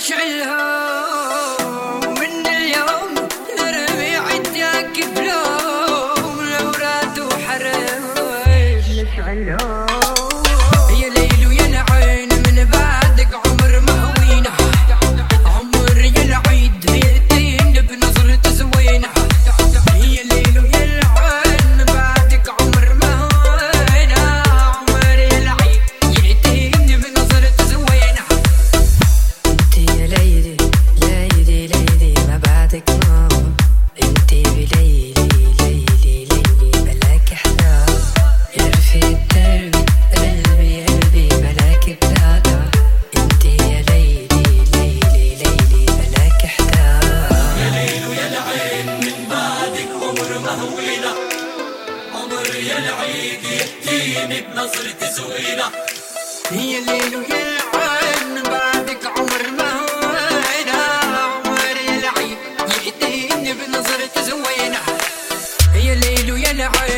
نشعلها ومن اليوم نرمي عداك بلوم الأوراد وحرام نشعلها يا ليل ويا العين من بعدك عمر ما هوينا عمر يا العيد هيتين بنظرة زوينة يا ليل ويا العين من بعدك عمر ما هوينا عمر يا العيد هيتين بنظرة زوينة انت يا ليلي ليلي ليلي ما بعدك ما انت بليلي ليلي ليلي بلاك احلى يا رفيق دربي قلبي قلبي بلاك بلادا انت يا ليلي ليلي ليلي بلاك احلى يا ليل ويا العين من بعدك عمر ما هوينا عمر يا العيد يهديني بنظرة زوينة يا ليل ويا العين من بعدك عمر ما هوينا عمر يا العيد يهديني بنظرة زوينة يا ليل ويا العين